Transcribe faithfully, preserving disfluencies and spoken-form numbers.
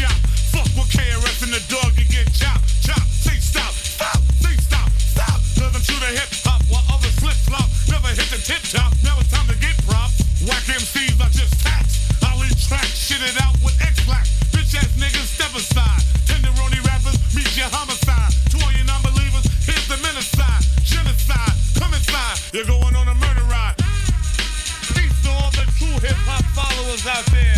shop. Fuck with K R S and the dog, you get chopped. Chop, say stop, stop, say stop, stop. Doesn't shoot a hip hop while others flip flop. Never hit the tip top, now it's time to get props. Whack M Cs are just tax. I'll leave track, shit it out with X-Black. Bitch ass niggas, step aside. Tenderoni rappers, meet your homicide. To all you non-believers, here's the menacide. Genocide, come inside, you're going on a murder ride. Peace to all the true hip-hop followers out there.